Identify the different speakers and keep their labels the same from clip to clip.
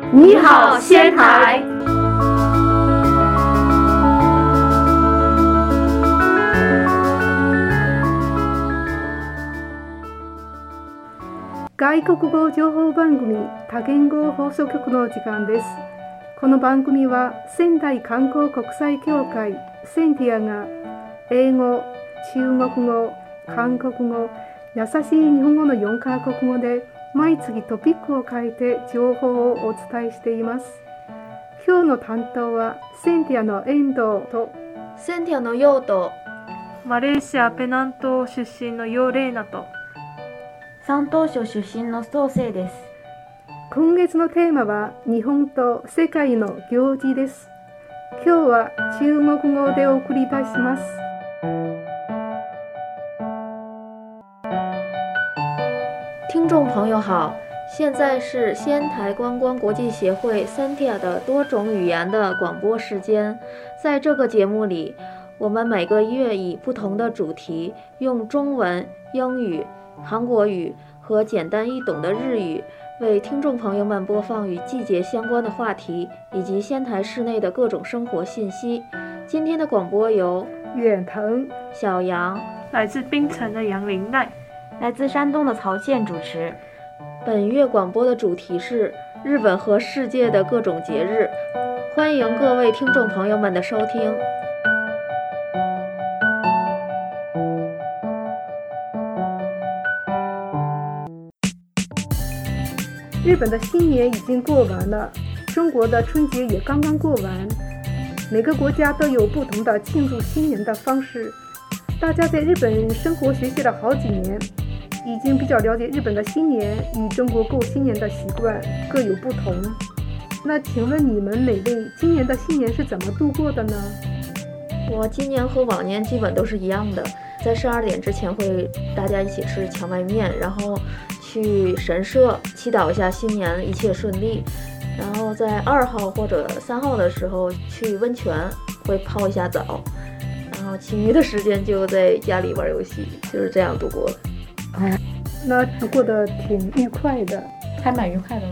Speaker 1: 你好，仙台。
Speaker 2: 外国語情報番組多言語放送局の時間です。この番組は仙台観光国際協会センティアが英語、中国語、韓国語、優しい日本語の4カ国語で毎月トピックを変えて情報をお伝えしています。今日の担当はセンティアの遠藤と
Speaker 3: センティアのヨウと
Speaker 4: マレーシアペナン島出身のヨーレーナと
Speaker 5: 山東省出身の創生です。
Speaker 2: 今月のテーマは日本と世界の行事です。今日は中国語で送り出します。
Speaker 3: 听众朋友好，现在是仙台观光国际协会 Sentia 的多种语言的广播时间。在这个节目里，我们每个月以不同的主题，用中文、英语、韩国语和简单易懂的日语，为听众朋友们播放与季节相关的话题，以及仙台市内的各种生活信息。今天的广播由
Speaker 2: 远藤、
Speaker 3: 小杨、
Speaker 4: 来自槟城的杨林奈、
Speaker 5: 来自山东的曹倩主持。
Speaker 3: 本月广播的主题是日本和世界的各种节日，欢迎各位听众朋友们的收听。
Speaker 2: 日本的新年已经过完了，中国的春节也刚刚过完，每个国家都有不同的庆祝新年的方式。大家在日本生活学习了好几年，已经比较了解日本的新年与中国过新年的习惯各有不同。那请问你们每位今年的新年是怎么度过的呢？
Speaker 3: 我今年和往年基本都是一样的，在12点之前会大家一起吃荞麦面，然后去神社祈祷一下新年一切顺利，然后在2号或者3号的时候去温泉会泡一下澡，然后其余的时间就在家里玩游戏，就是这样度过的。
Speaker 2: 那过得挺愉快的，
Speaker 5: 还蛮愉快的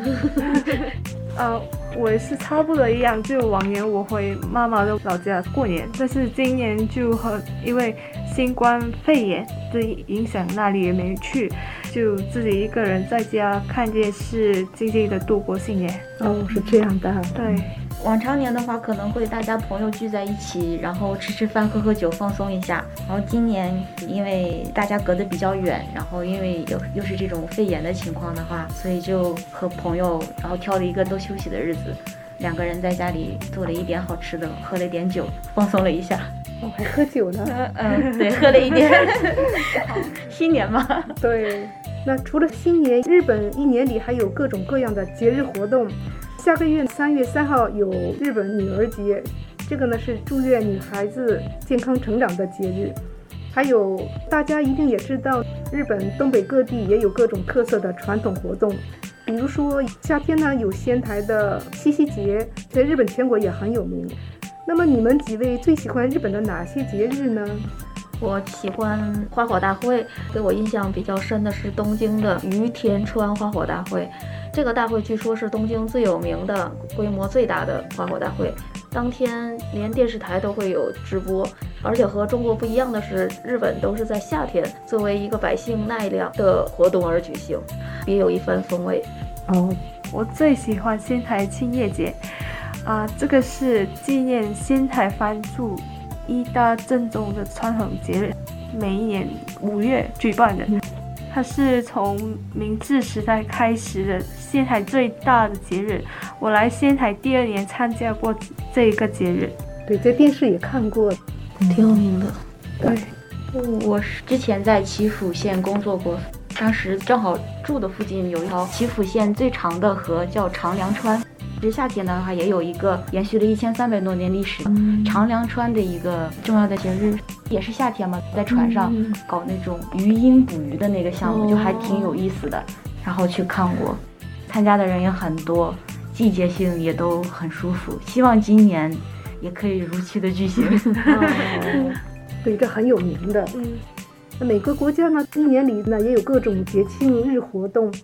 Speaker 5: 吗？
Speaker 4: 我也是差不多一样，就往年我回妈妈的老家过年，但是今年就因为新冠肺炎的影响，那里也没去，就自己一个人在家看电视，静静的度过新年。
Speaker 2: 是这样的。
Speaker 4: 对，
Speaker 5: 往常年的话可能会大家朋友聚在一起，然后吃吃饭喝喝酒放松一下，然后今年因为大家隔得比较远，然后因为又是这种肺炎的情况的话，所以就和朋友然后挑了一个都休息的日子，2个人在家里做了一点好吃的，喝了一点酒放松了一下。
Speaker 2: 还喝酒呢？
Speaker 5: 对，喝了一点新年嘛。
Speaker 2: 对，那除了新年，日本一年里还有各种各样的节日活动。下个月3月3号有日本女儿节，这个呢是祝愿女孩子健康成长的节日。还有大家一定也知道，日本东北各地也有各种特色的传统活动，比如说夏天呢有仙台的七夕节，在日本全国也很有名。那么你们几位最喜欢日本的哪些节日呢？
Speaker 3: 我喜欢花火大会，给我印象比较深的是东京的隅田川花火大会。这个大会据说是东京最有名的、规模最大的花火大会。当天连电视台都会有直播，而且和中国不一样的是，日本都是在夏天作为一个百姓奈良的活动而举行，别有一番风味。
Speaker 4: 我最喜欢仙台青叶节。这个是纪念仙台藩主伊达政宗的传统节日，每一年5月举办的。它是从明治时代开始的仙台最大的节日。我来仙台第2年参加过这个节日。
Speaker 2: 对，在电视也看过，
Speaker 3: 挺有名的。
Speaker 5: 对，我是之前在岐阜县工作过，当时正好住的附近有一条岐阜县最长的河叫长良川。其实夏天的话也有一个延续了1300多年历史长良川的一个重要的节日，也是夏天嘛，在船上搞那种鱼鹰捕鱼的那个项目，就还挺有意思的。然后去看过，参加的人也很多，季节性也都很舒服。希望今年也可以如期的举行。
Speaker 2: 对，这很有名的。每个国家呢，一年里呢也有各种节庆日活动。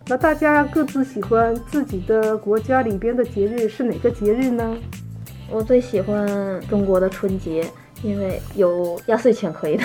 Speaker 2: 那大家各自喜欢自己的国家里边的节日是哪个节日呢？
Speaker 3: 我最喜欢中国的春节，因为有压岁钱可以拿。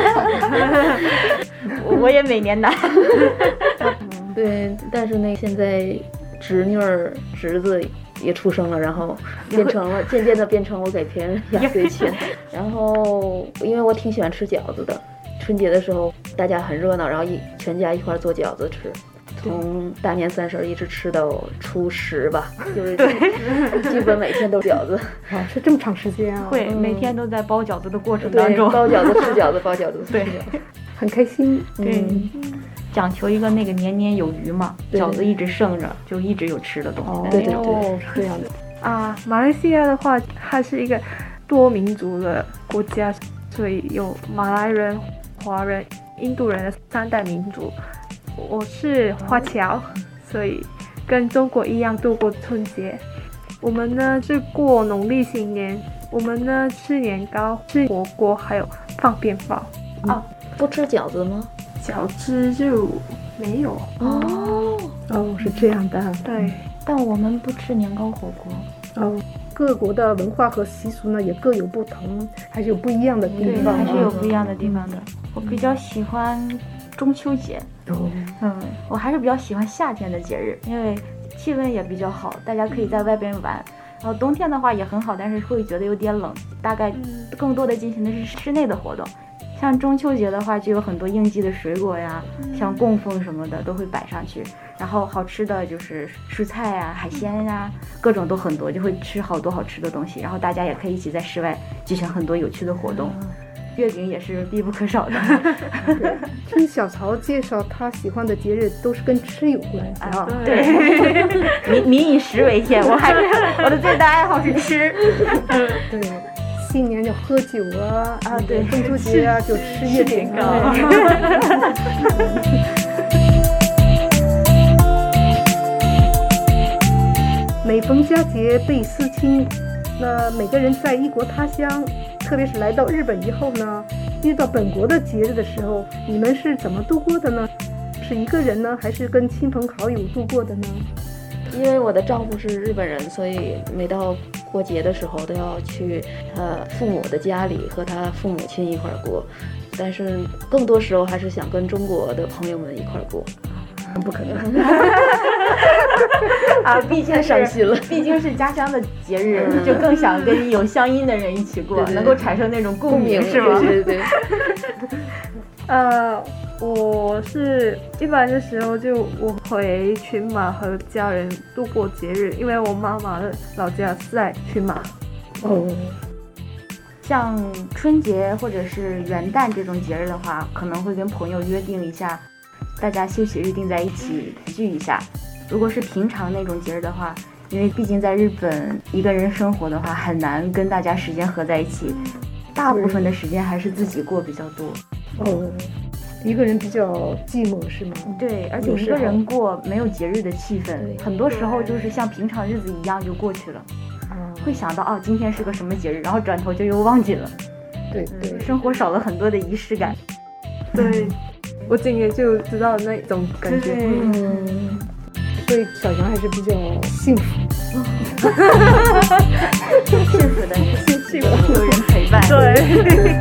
Speaker 5: 我也每年拿。
Speaker 3: 对，但是现在侄女儿、侄子也出生了，然后渐渐的变成我给别人压岁钱。然后因为我挺喜欢吃饺子的，春节的时候大家很热闹，然后全家一块做饺子吃。从大年30一直吃到初10吧，就是基本每天都饺子。
Speaker 2: 啊，是这么长时间啊？
Speaker 5: 会每天都在包饺子的过程当中，
Speaker 3: 包饺子吃饺子，包饺子吃饺子，
Speaker 2: 很开心。
Speaker 5: 对，讲求一个年年有余嘛，饺子一直剩着，就一直有吃的东西。
Speaker 3: 对，
Speaker 2: 是这样的。
Speaker 4: 啊，马来西亚的话，它是一个多民族的国家，所以有马来人、华人、印度人的3代民族。我是华侨，所以跟中国一样度过春节。我们呢是过农历新年，我们呢吃年糕、吃火锅，还有放鞭炮。
Speaker 3: 不吃饺子吗？
Speaker 4: 饺子就没有。
Speaker 2: 哦，是这样的。
Speaker 4: 对，
Speaker 5: 但我们不吃年糕火锅。
Speaker 2: 哦，各国的文化和习俗呢也各有不同，还是有不一样的地方。
Speaker 5: 还是有不一样的地方的。我比较喜欢中秋节。我还是比较喜欢夏天的节日，因为气温也比较好，大家可以在外边玩。然后冬天的话也很好，但是会觉得有点冷，大概更多的进行的是室内的活动。像中秋节的话，就有很多应季的水果呀，像供奉什么的都会摆上去，然后好吃的就是蔬菜啊、海鲜呀，各种都很多，就会吃好多好吃的东西。然后大家也可以一起在室外举行很多有趣的活动。月饼也是必不可少的。
Speaker 2: 听小曹介绍他喜欢的节日都是跟吃有关系啊。
Speaker 5: 对，民以食为天，我的最大爱好是吃。
Speaker 2: 对，新年就喝酒啊，
Speaker 5: 对，
Speaker 2: 中秋节啊就吃月饼啊。每逢佳节倍思亲，那每个人在异国他乡，特别是来到日本以后呢，遇到本国的节日的时候，你们是怎么度过的呢？是一个人呢，还是跟亲朋好友度过的呢？
Speaker 3: 因为我的丈夫是日本人，所以每到过节的时候都要去他父母的家里和他父母亲一块过，但是更多时候还是想跟中国的朋友们一块过。
Speaker 2: 不可能
Speaker 5: 啊！毕竟伤心了，毕竟是家乡的节日，就更想跟有乡音的人一起过，能够产生那种共鸣，是吗？
Speaker 3: 对。
Speaker 4: 我是一般的时候我回群马和家人度过节日，因为我妈妈的老家是在群马。
Speaker 5: 像春节或者是元旦这种节日的话，可能会跟朋友约定一下，大家休息日定在一起聚一下。如果是平常那种节日的话，因为毕竟在日本一个人生活的话，很难跟大家时间合在一起，大部分的时间还是自己过比较多。
Speaker 2: 一个人比较寂寞是吗？
Speaker 5: 对，而且一个人过没有节日的气氛，很多时候就是像平常日子一样就过去了。会想到今天是个什么节日，然后转头就又忘记了。
Speaker 2: 对，
Speaker 5: 生活少了很多的仪式感。
Speaker 4: 对，我今年就知道那种感觉。
Speaker 2: 所以小杨还是比较幸福。
Speaker 5: 幸福的，有人陪伴。
Speaker 4: 对。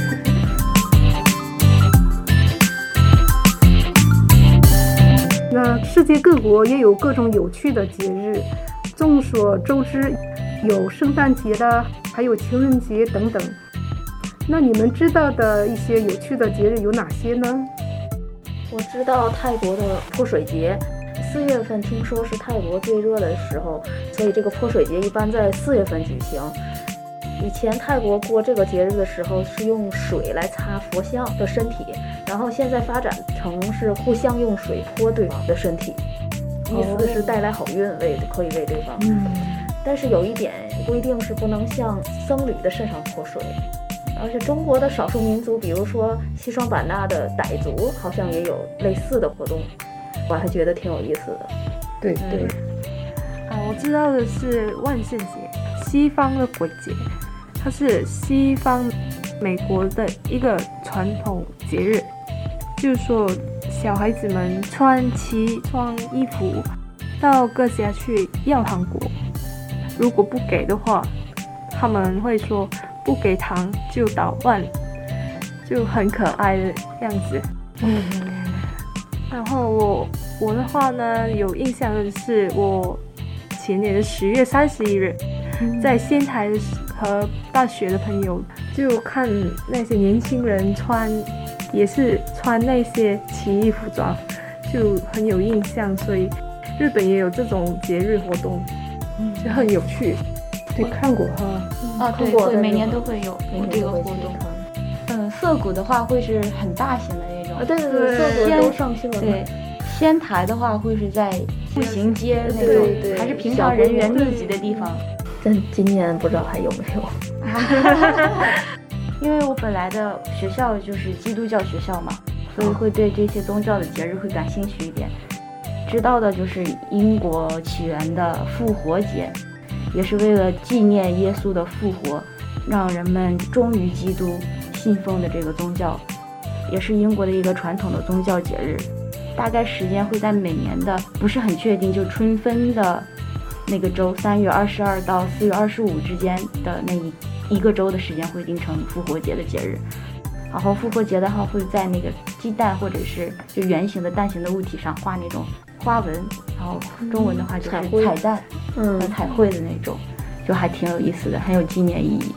Speaker 2: 那世界各国也有各种有趣的节日，众所周知，有圣诞节的，还有情人节等等。那你们知道的一些有趣的节日有哪些呢？
Speaker 3: 我知道泰国的泼水节，4月份听说是泰国最热的时候，所以这个泼水节一般在4月份举行。以前泰国过这个节日的时候是用水来擦佛像的身体，然后现在发展成是互相用水泼对方的身体，意思是带来好运，可以为对方。但是有一点规定是不能向僧侣的身上泼水，而且中国的少数民族，比如说西双版纳的傣族，好像也有类似的活动，我还觉得挺有意思的。
Speaker 2: 对。
Speaker 4: 我知道的是万圣节，西方的鬼节，它是西方美国的一个传统节日，就是说小孩子们穿奇装异服到各家去要糖果，如果不给的话，他们会说不给糖就捣乱，就很可爱的样子。然后我的话呢，有印象的是我前年的10月31日，在仙台和大学的朋友就看那些年轻人也是穿那些奇异服装，就很有印象。所以日本也有这种节日活动，就很有趣。
Speaker 2: 对，看过哈。
Speaker 5: 对，每年都会有这个活动。涩谷的话会是很大型的那种。
Speaker 3: 对，涩谷都上新闻了。
Speaker 5: 对，仙台的话会是在步行街那种，
Speaker 3: 对，
Speaker 5: 还是平常人员密集的地方。
Speaker 3: 但今年不知道还有没有。
Speaker 5: 因为我本来的学校就是基督教学校嘛，所以会对这些宗教的节日会感兴趣一点。知道的就是英国起源的复活节，也是为了纪念耶稣的复活，让人们忠于基督信奉的这个宗教，也是英国的一个传统的宗教节日。大概时间会在每年的不是很确定，就春分的那个周，3月22到4月25之间的那一个周的时间会定成复活节的节日。然后复活节的话会在那个鸡蛋或者是就圆形的蛋形的物体上画那种花纹，然后中文的话就是彩蛋和彩绘的那种，就还挺有意思的，很有纪念意义。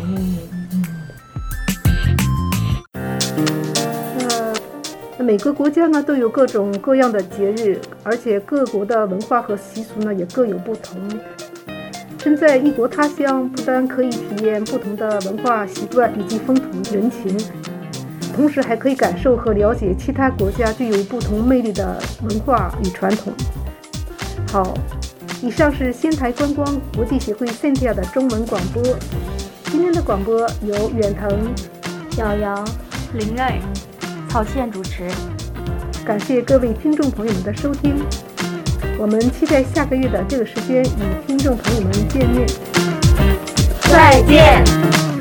Speaker 2: 每个国家呢都有各种各样的节日，而且各国的文化和习俗呢也各有不同。身在异国他乡，不但可以体验不同的文化习惯以及风土人情，同时还可以感受和了解其他国家具有不同魅力的文化与传统。好，以上是仙台观光国际协会 Cynthia 的中文广播。今天的广播由远藤、
Speaker 3: 瑶瑶、
Speaker 4: 林爱、
Speaker 5: 曹倩主持。
Speaker 2: 感谢各位听众朋友们的收听，我们期待下个月的这个时间与听众朋友们见面。
Speaker 1: 再见。